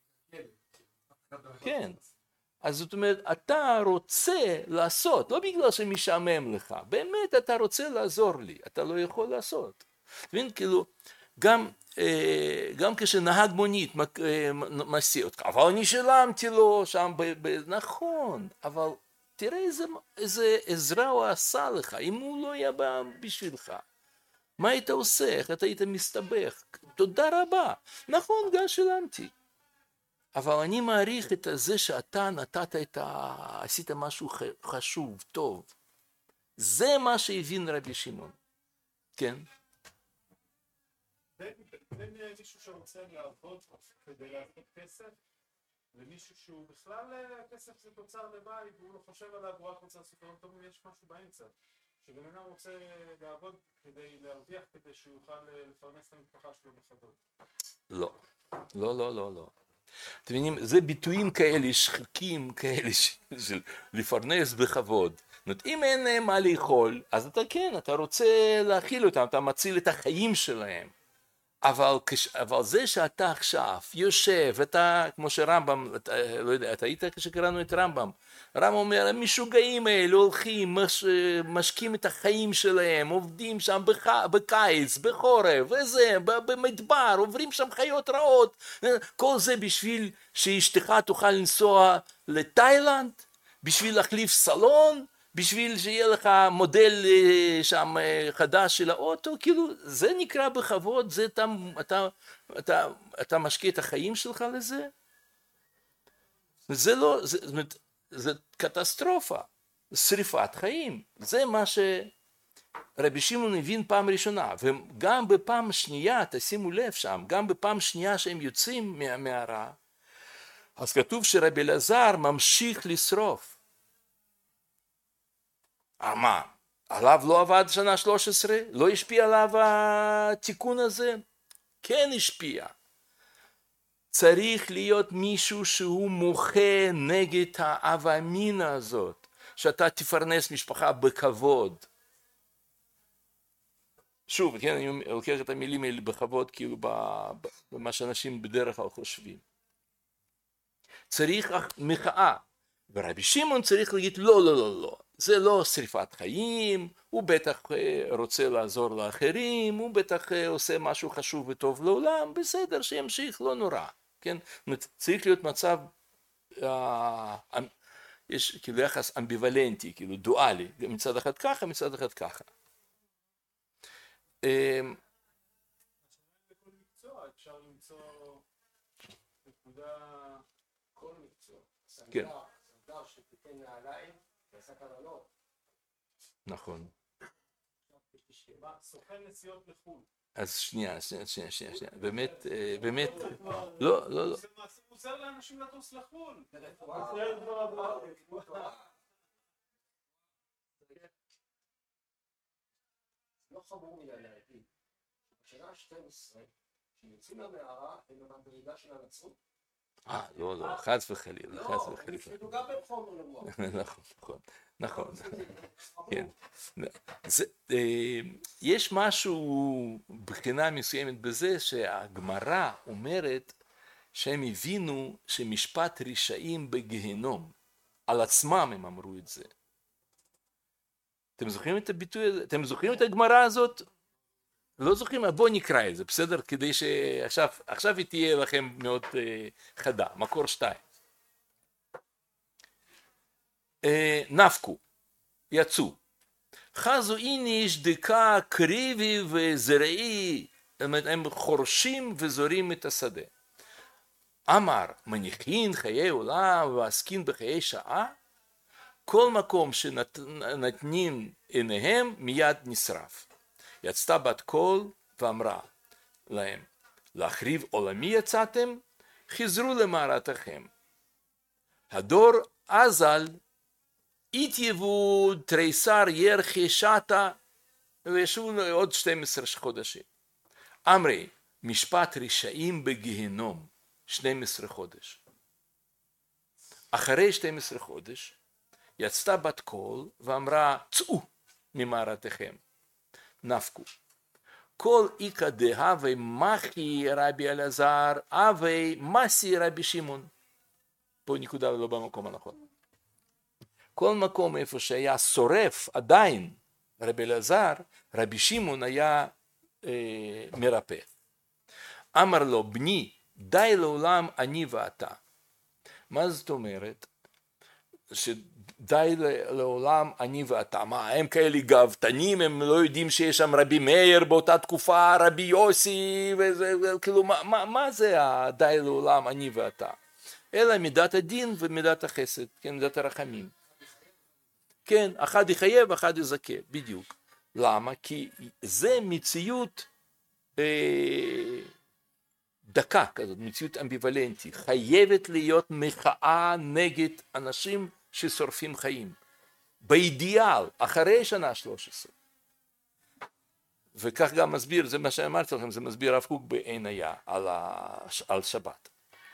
כן. אז זאת אומרת, אתה רוצה לעשות, לא בגלל שמשעמם לך, באמת אתה רוצה לעזור לי, אתה לא יכול לעשות. תבין, כאילו, גם, גם כשנהג מונית מסיע אותך, אבל אני שילמתי לו שם, ב, ב, נכון, אבל תראה איזה, איזה עזרה הוא עשה לך, אם הוא לא היה בא בשבילך. מה היית עושה? איך אתה היית מסתבך? תודה רבה. נכון, גם שילמתי. אבל אני מעריך את זה שאתה נתת את ה... עשית משהו חשוב, טוב. זה מה שהבין רבי שמעון. כן? בין, בין מישהו שרוצה לעבוד כדי לעשות כסף, למישהו שהוא בכלל כסף זה תוצר לבית, והוא לא חושב עליו, הוא רק רוצה לעשות דברים טובים, יש משהו באמצע. שבן אדם רוצה לעבוד כדי להרוויח, כדי שהוא יוכל לפרנס את המשפחה שלו בכבוד. לא. לא, לא, לא, לא. אתם מבינים, זה ביטויים כאלה, שחקים כאלה של לפרנס בכבוד. אם אין להם מה לאכול, אז אתה כן, אתה רוצה להאכיל אותם, אתה מציל את החיים שלהם. אבל, אבל זה שאתה עכשיו יושב, אתה, כמו שרמב"ם, אתה, לא יודע, אתה היית כשקראנו את רמב"ם, רמב"ם אומר, המשוגעים האלה הולכים, מש, משקים את החיים שלהם, עובדים שם בח, בקיץ, בחורף, וזה, במדבר, עוברים שם חיות רעות, כל זה בשביל שאשתך תוכל לנסוע לתאילנד, בשביל להחליף סלון, בשביל שיהיה לך מודל שם חדש של האוטו, כאילו זה נקרא בכבוד, זה אתה, אתה, אתה, אתה משקיע את החיים שלך לזה? זה לא, זה, זה, זה קטסטרופה, שריפת חיים, זה מה שרבי שמעון הבין פעם ראשונה, וגם בפעם שנייה, תשימו לב שם, גם בפעם שנייה שהם יוצאים מהמערה, אז כתוב שרבי אלעזר ממשיך לשרוף. מה? עליו לא עבד שנה שלוש עשרה? לא השפיע עליו התיקון הזה? כן השפיע. צריך להיות מישהו שהוא מוחה נגד ההווה אמינה הזאת, שאתה תפרנס משפחה בכבוד. שוב, כן, אני לוקח את המילים האלה בכבוד, כאילו במה שאנשים בדרך כלל חושבים. צריך מחאה, ורבי שמעון צריך להגיד לא, לא, לא, לא, זה לא שריפת חיים, הוא בטח רוצה לעזור לאחרים, הוא בטח עושה משהו חשוב וטוב לעולם, בסדר, שימשיך, לא נורא, כן? צריך להיות מצב, אה, יש כאילו יחס אמביוולנטי, כאילו דואלי, מצד אחד ככה, מצד אחד ככה. בכל מקצוע אפשר למצוא נקודה, כל מקצוע. כן. סנדלר שתיתן נעליים, ועשה כוונות. נכון. סוכן נסיעות לחו"ל. אז שנייה, שנייה, שנייה, שנייה, באמת, באמת, לא, לא, לא. זה עוזר לאנשים לטוס לחו"ל. לא חמור מן להגיד, בשנה ה-שתים עשרה, שיוצאים למערה הם במדרגה של הנצרות. אה, לא, לא, חס וחלילה, חס וחלילה. לא, זה גם בחומר למוח. נכון, נכון, נכון, כן. יש משהו בחינה מסוימת בזה שהגמרא אומרת שהם הבינו שמשפט רשעים בגיהנום, על עצמם הם אמרו את זה. אתם זוכרים את הביטוי הזה? אתם זוכרים את הגמרא הזאת? לא זוכרים? בואו נקרא את זה, בסדר? כדי שעכשיו, עכשיו היא תהיה לכם מאוד uh, חדה. מקור שתיים. Uh, נפקו, יצאו. חזו איניש דקה קריבי וזרעי, הם חורשים וזורים את השדה. אמר, מניחין חיי עולם ועסקין בחיי שעה, כל מקום שנתנים עיניהם מיד נשרף. יצתה בת קול ואמרה להם, להחריב עולמי יצאתם, חזרו למערתכם. הדור אזל, התייבו תריסר ירחי שתה, וישבו עוד שנים עשר חודשים. אמרי, משפט רשעים בגיהנום, שנים עשר חודש. אחרי שנים עשר חודש, יצתה בת קול ואמרה, צאו ממערתכם. נפקו. כל איכא דהווי מחי רבי אלעזר, הווי מסי רבי שמעון. פה נקודה לא במקום הנכון. כל מקום איפה שהיה שורף עדיין רבי אלעזר, רבי שמעון היה אה, מרפא. אמר לו, בני, די לעולם אני ואתה. מה זאת אומרת? שדי לעולם אני ואתה. מה, הם כאלה גאוותנים, הם לא יודעים שיש שם רבי מאיר באותה תקופה, רבי יוסי, וזה, כאילו, מה, מה, מה זה הדי לעולם אני ואתה? אלא מידת הדין ומידת החסד, כן, מידת הרחמים. כן, אחד יחייב, אחד יזכה, בדיוק. למה? כי זה מציאות אה, דקה כזאת, מציאות אמביוולנטית, חייבת להיות מחאה נגד אנשים ששורפים חיים. באידיאל, אחרי שנה שלוש עשרה. וכך גם מסביר, זה מה שאמרתי לכם, זה מסביר הרב קוק בעין היה על, ה, על שבת.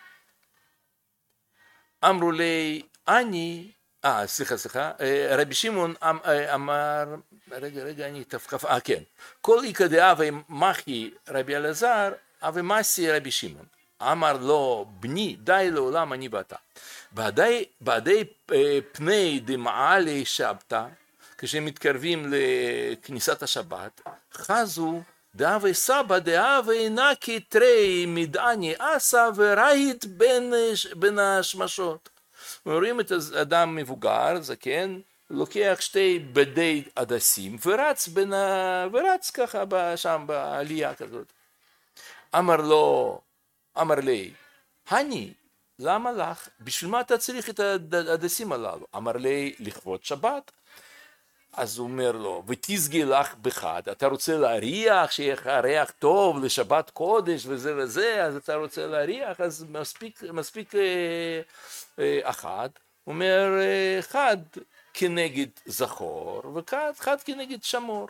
אמרו לי, אני, אה, סליחה, סליחה, רבי שמעון אמר, רגע, רגע, אני תפקף, אה, כן. כל איכא דהווי מחי רבי אלעזר, הווי מסי רבי שמעון. אמר לו, בני, די לעולם אני ואתה. בעדי, בעדי פני דמעלי שבתא, כשהם מתקרבים לכניסת השבת, חזו דהווי סבא דהווי נקי תרי מדעני אסא ורהיט בין, בין השמשות. רואים את האדם מבוגר, זקן, לוקח שתי בדי הדסים ורץ, בין ה... ורץ ככה שם בעלייה כזאת. אמר לו, אמר לי, הני, למה לך? בשביל מה אתה צריך את הדסים הללו? אמר לי, לכבוד שבת. אז הוא אומר לו, ותסגי לך בחד, אתה רוצה להריח, שיהיה לך ריח טוב לשבת קודש וזה וזה, אז אתה רוצה להריח, אז מספיק, מספיק אה, אה, אחד, הוא אומר אה, חד כנגד זכור, וחד חד כנגד שמור.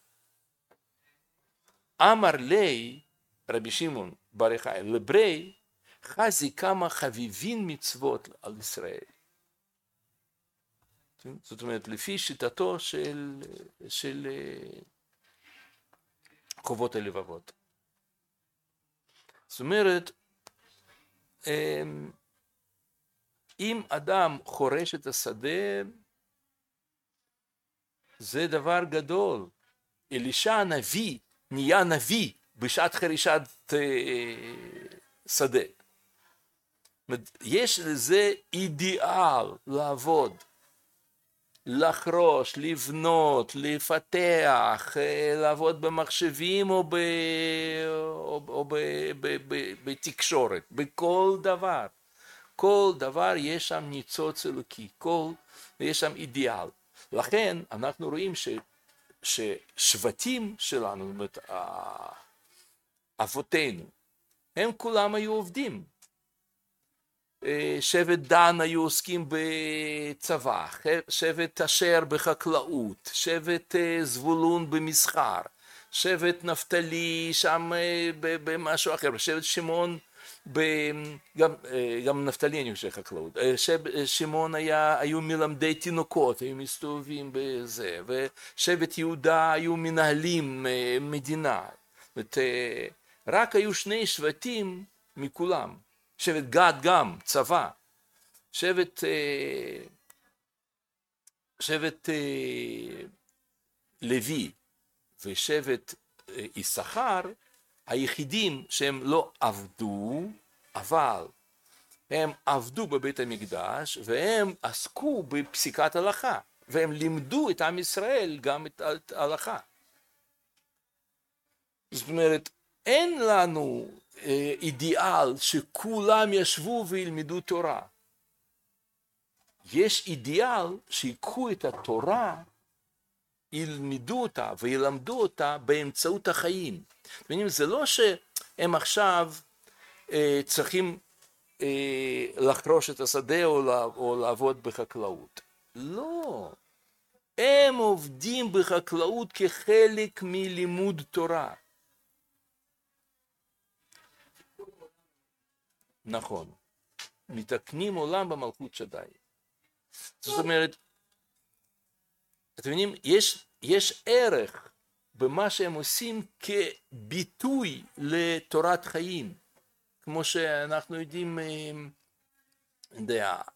אמר לי, רבי שמעון בר יוחאי, לברי, חזי כמה חביבין מצוות על ישראל. זאת אומרת, לפי שיטתו של, של חובות הלבבות. זאת אומרת, אם אדם חורש את השדה, זה דבר גדול. אלישע הנביא נהיה נביא בשעת חרישת שדה. יש לזה אידיאל לעבוד. לחרוש, לבנות, לפתח, לעבוד במחשבים או, ב, או, או ב, ב, ב, בתקשורת, בכל דבר. כל דבר יש שם ניצוץ אלוקי, כל, יש שם אידיאל. לכן אנחנו רואים ש, ששבטים שלנו, זאת אומרת, אבותינו, הם כולם היו עובדים. שבט דן היו עוסקים בצבא, שבט אשר בחקלאות, שבט זבולון במסחר, שבט נפתלי שם במשהו אחר, שבט שמעון, גם, גם נפתלי אני חושב חקלאות, שבט שמעון היה, היו מלמדי תינוקות, היו מסתובבים בזה, ושבט יהודה היו מנהלים מדינה, רק היו שני שבטים מכולם. שבט גד גם, צבא, שבט, שבט לוי ושבט יששכר, היחידים שהם לא עבדו, אבל הם עבדו בבית המקדש והם עסקו בפסיקת הלכה, והם לימדו את עם ישראל גם את ההלכה. זאת אומרת, אין לנו אידיאל שכולם ישבו וילמדו תורה. יש אידיאל שיקחו את התורה, ילמדו אותה וילמדו אותה באמצעות החיים. זה לא שהם עכשיו אה, צריכים אה, לחרוש את השדה או, או לעבוד בחקלאות. לא. הם עובדים בחקלאות כחלק מלימוד תורה. נכון, מתקנים עולם במלכות שדי. זאת אומרת, אתם מבינים, יש, יש ערך במה שהם עושים כביטוי לתורת חיים. כמו שאנחנו יודעים, יודע,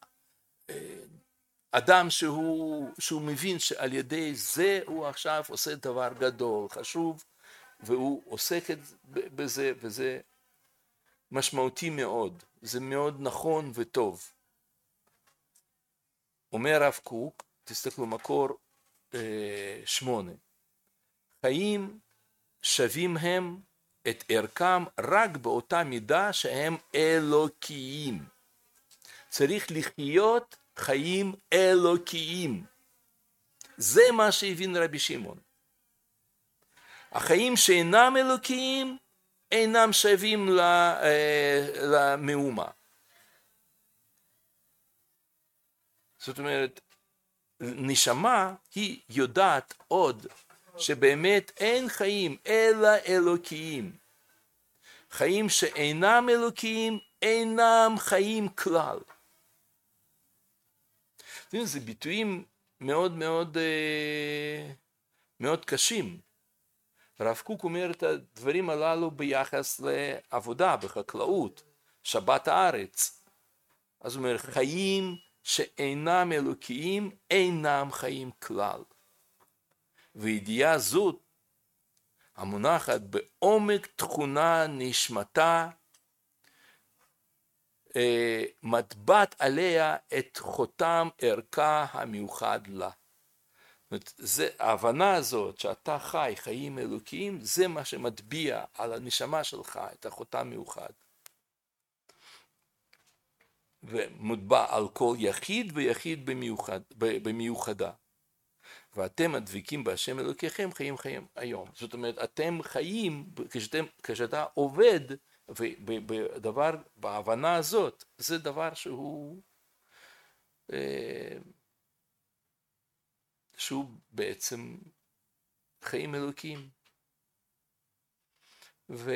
אדם שהוא, שהוא מבין שעל ידי זה הוא עכשיו עושה דבר גדול, חשוב, והוא עוסק בזה, וזה משמעותי מאוד, זה מאוד נכון וטוב. אומר רב קוק, תסתכלו מקור אה, שמונה, חיים שווים הם את ערכם רק באותה מידה שהם אלוקיים. צריך לחיות חיים אלוקיים. זה מה שהבין רבי שמעון. החיים שאינם אלוקיים, אינם שווים למאומה. זאת אומרת, נשמה היא יודעת עוד שבאמת אין חיים אלא אלוקיים. חיים שאינם אלוקיים אינם חיים כלל. זה ביטויים מאוד מאוד מאוד קשים. הרב קוק אומר את הדברים הללו ביחס לעבודה בחקלאות, שבת הארץ. אז הוא אומר, חיים שאינם אלוקיים אינם חיים כלל. וידיעה זאת המונחת בעומק תכונה נשמתה, מטבעת עליה את חותם ערכה המיוחד לה. זה, ההבנה הזאת שאתה חי חיים אלוקיים, זה מה שמטביע על הנשמה שלך את החותם מיוחד. ומוטבע על כל יחיד ויחיד במיוחד, במיוחדה. ואתם הדבקים בהשם אלוקיכם חיים חיים היום. זאת אומרת, אתם חיים, כשאתם, כשאתה עובד, ובדבר, בהבנה הזאת, זה דבר שהוא, שהוא בעצם חיים אלוקים. ו...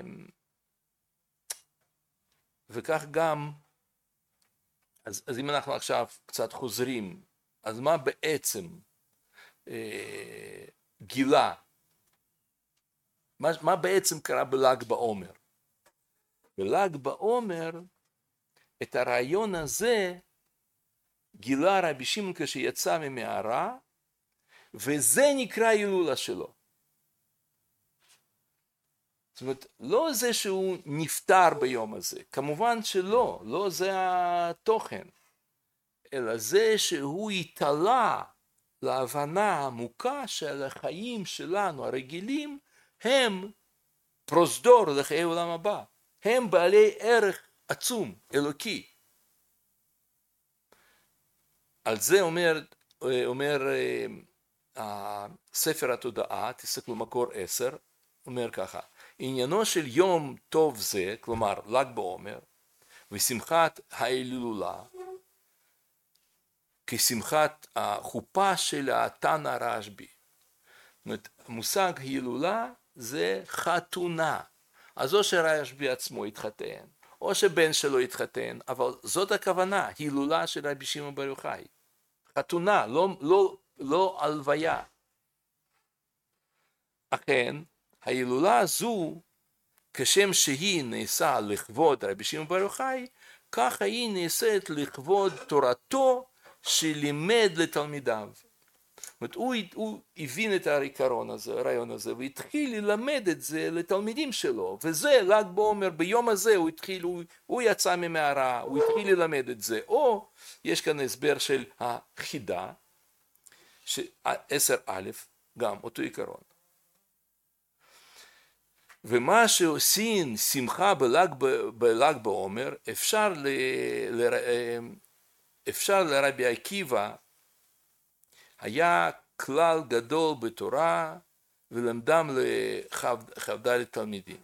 וכך גם, אז, אז אם אנחנו עכשיו קצת חוזרים, אז מה בעצם אה, גילה? מה, מה בעצם קרה בל"ג בעומר? בל"ג בעומר, את הרעיון הזה גילה רבי שמעון כשיצא ממערה, וזה נקרא הילולה שלו. זאת אומרת, לא זה שהוא נפטר ביום הזה, כמובן שלא, לא זה התוכן, אלא זה שהוא התעלה להבנה העמוקה של החיים שלנו הרגילים, הם פרוזדור לחיי עולם הבא, הם בעלי ערך עצום, אלוקי. על זה אומר, אומר ספר התודעה, תסתכלו מקור עשר, אומר ככה, עניינו של יום טוב זה, כלומר ל"ג בעומר, ושמחת ההילולה, כשמחת החופה של התנא רשב"י. זאת אומרת, המושג הילולה זה חתונה. אז או שרשב"י עצמו התחתן, או שבן שלו התחתן, אבל זאת הכוונה, הילולה של רבי שמעון בר יוחאי. חתונה, לא, לא, לא הלוויה. אכן, ההילולה הזו, כשם שהיא נעשה לכבוד רבי שמעון בר יוחאי, ככה היא נעשית לכבוד תורתו שלימד לתלמידיו. זאת אומרת, הוא, הוא הבין את העיקרון הזה, הרעיון הזה, והתחיל ללמד את זה לתלמידים שלו, וזה ל"ג בעומר, ביום הזה הוא התחיל, הוא, הוא יצא ממערה, הוא התחיל ללמד את זה, או יש כאן הסבר של החידה, עשר א', גם אותו עיקרון. ומה שעושים שמחה בל"ג בעומר, אפשר, ל, ל, אפשר לרבי עקיבא, היה כלל גדול בתורה, ולמדם לכ"ד תלמידים.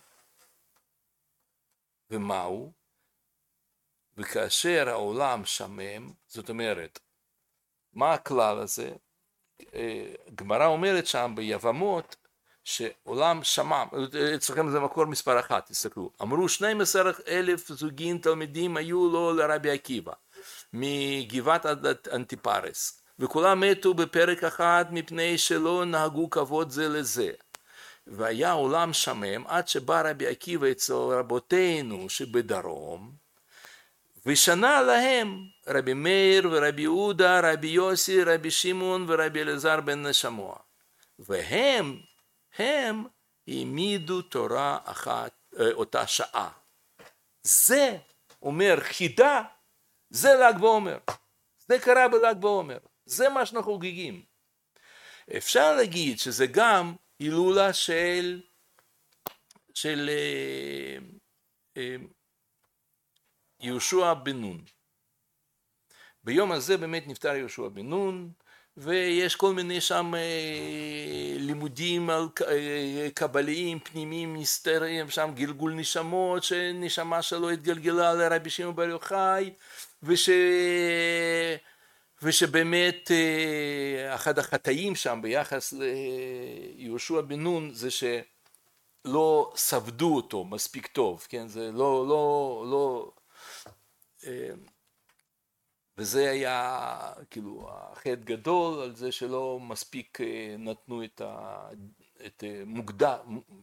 ומהו? וכאשר העולם שמם, זאת אומרת, מה הכלל הזה? גמרא אומרת שם ביבמות, שעולם שמם, אצלכם זה מקור מספר אחת, תסתכלו, אמרו שנים עשר אלף זוגין תלמידים היו לו לרבי עקיבא, מגבעת אנטיפרס, וכולם מתו בפרק אחד מפני שלא נהגו כבוד זה לזה. והיה עולם שמם עד שבא רבי עקיבא אצל רבותינו שבדרום, ושנה להם רבי מאיר ורבי יהודה, רבי יוסי, רבי שמעון ורבי אלעזר בן נשמוע. והם, הם העמידו תורה אחת, אותה שעה. זה אומר חידה, זה ל"ג בעומר. זה קרה בל"ג בעומר. זה מה שאנחנו חוגגים. אפשר להגיד שזה גם הילולה של, של אה, אה, יהושע בן נון. ביום הזה באמת נפטר יהושע בן נון, ויש כל מיני שם אה, לימודים על אה, קבליים, פנימיים, נסתרים, שם גלגול נשמות, שנשמה שלו התגלגלה לרבי שמעון בר יוחאי, וש... ושבאמת אחד החטאים שם ביחס ליהושע בן נון זה שלא סבדו אותו מספיק טוב, כן? זה לא, לא, לא, וזה היה כאילו החטא גדול על זה שלא מספיק נתנו את, ה, את מוקדם,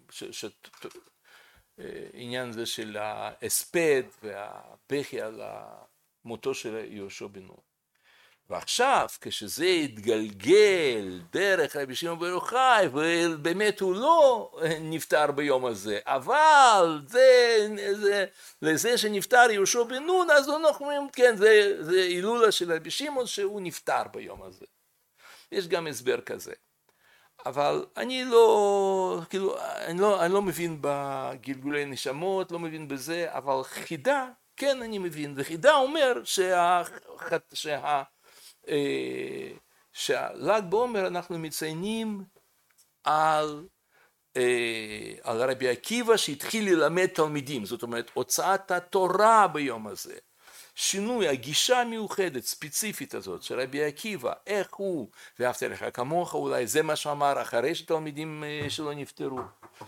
עניין זה של ההספד והבכי על מותו של יהושע בן נון. ועכשיו, כשזה התגלגל דרך רבי שמעון בר יוחאי, ובאמת הוא לא נפטר ביום הזה, אבל זה, זה, לזה שנפטר יהושע בן נון, אז אנחנו אומרים, כן, זה, זה הילולה של רבי שמעון שהוא נפטר ביום הזה. יש גם הסבר כזה. אבל אני לא, כאילו, אני לא, אני לא מבין בגלגולי נשמות, לא מבין בזה, אבל חידה, כן אני מבין, וחידה אומר שה... שה של"ג בעומר אנחנו מציינים על, אה, על רבי עקיבא שהתחיל ללמד תלמידים, זאת אומרת הוצאת התורה ביום הזה, שינוי הגישה המיוחדת ספציפית הזאת של רבי עקיבא, איך הוא ואהבת לך כמוך, אולי זה מה שאמר אחרי שתלמידים שלו נפטרו.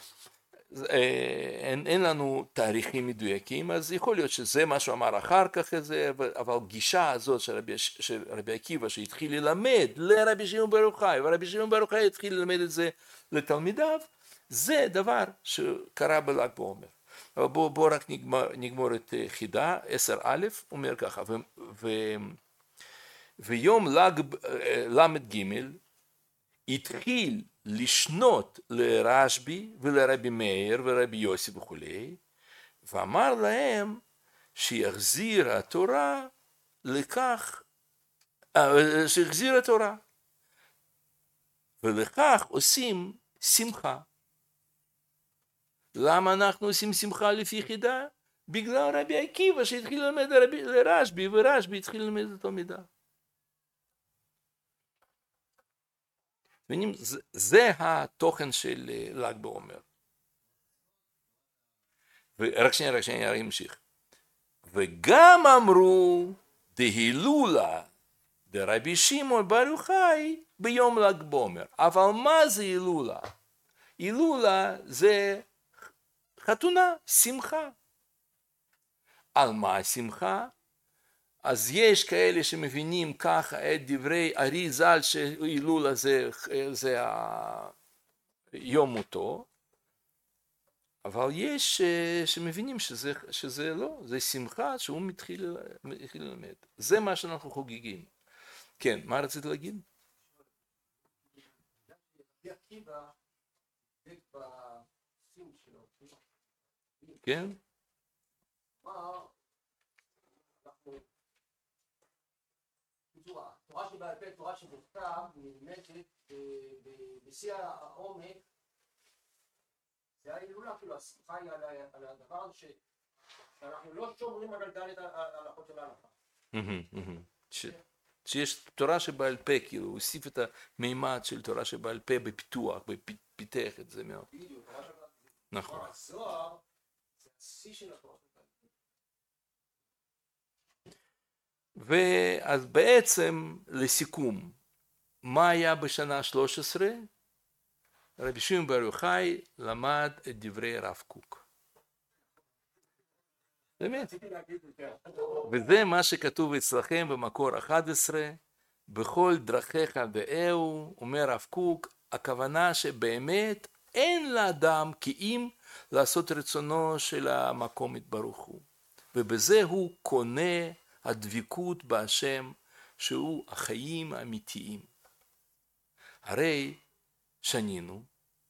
אין, אין לנו תאריכים מדויקים, אז יכול להיות שזה מה שהוא אמר אחר כך, זה, אבל גישה הזאת של רבי, של רבי עקיבא שהתחיל ללמד לרבי שמעון בר יוחאי, ורבי שמעון בר יוחאי התחיל ללמד את זה לתלמידיו, זה דבר שקרה בל"ג בעומר. אבל בואו בוא רק נגמור, נגמור את חידה, עשר א', אומר ככה, ו, ו, ויום ל"ג, למד ג' התחיל לשנות לרשב"י ולרבי מאיר ורבי יוסי וכולי, ואמר להם שיחזיר התורה לכך, שיחזיר התורה, ולכך עושים שמחה. למה אנחנו עושים שמחה לפי חידה? בגלל רבי עקיבא שהתחיל ללמד לרשב"י, ורשב"י התחיל ללמד את תלמידיו. זה, זה התוכן של ל"ג בעומר. ורק שנייה, רק שנייה, אני אמשיך. וגם אמרו דהילולה דרבי שמעון בר יוחאי ביום ל"ג בעומר. אבל מה זה הילולה? הילולה זה חתונה, שמחה. על מה השמחה? אז יש כאלה שמבינים ככה את דברי ארי ז"ל שהילולה זה, זה יום מותו, אבל יש שמבינים שזה, שזה לא, זה שמחה שהוא מתחיל, מתחיל ללמד. זה מה שאנחנו חוגגים. כן, מה רצית להגיד? כן? תורה שבעל פה, תורה שבכתב, נלמדת בשיא העומק, זה ההילולה, כאילו השמחה היא על הדבר הזה שאנחנו לא שומרים על ד' ההלכות של ההלכה. שיש תורה שבעל פה, כאילו, הוא הוסיף את המימד של תורה שבעל פה בפיתוח, ופיתח את זה מאוד. בדיוק, תורה שבעל פה. נכון. הזוהר זה השיא של התורה. ואז בעצם לסיכום, מה היה בשנה שלוש עשרה? רבי שמעון בר יוחאי למד את דברי הרב קוק. באמת. וזה מה שכתוב אצלכם במקור אחת עשרה, בכל דרכיך דאהו, אומר הרב קוק, הכוונה שבאמת אין לאדם כי אם לעשות רצונו של המקום יתברך הוא. ובזה הוא קונה הדבקות בהשם שהוא החיים האמיתיים. הרי שנינו,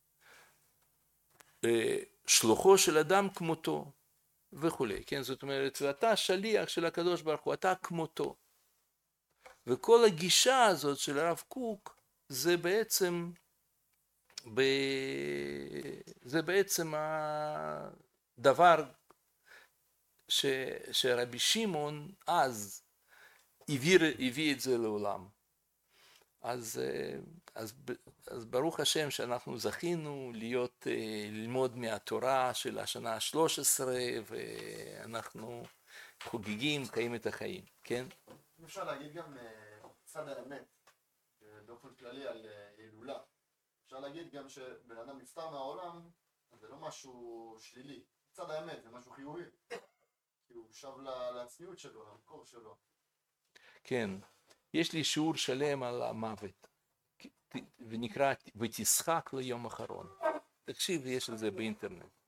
שלוחו של אדם כמותו וכולי, כן? זאת אומרת, ואתה שליח של הקדוש ברוך הוא, אתה כמותו. וכל הגישה הזאת של הרב קוק זה בעצם, ב... זה בעצם הדבר ש... שרבי שמעון אז הביא, הביא את זה לעולם. אז, אז, אז ברוך השם שאנחנו זכינו להיות, ללמוד מהתורה של השנה ה-שלוש עשרה, ואנחנו חוגגים, חיים את החיים, כן? אם אפשר להגיד גם צד האמת, באופן כללי על הילולה. אפשר להגיד גם שבן אדם נפטר מהעולם, זה לא משהו שלילי. צד האמת זה משהו חיובי. כי הוא שב לעצמיות שלו, למקור שלו. כן. יש לי שיעור שלם על המוות, ונקרא ותשחק ליום אחרון. תקשיב, יש על זה באינטרנט.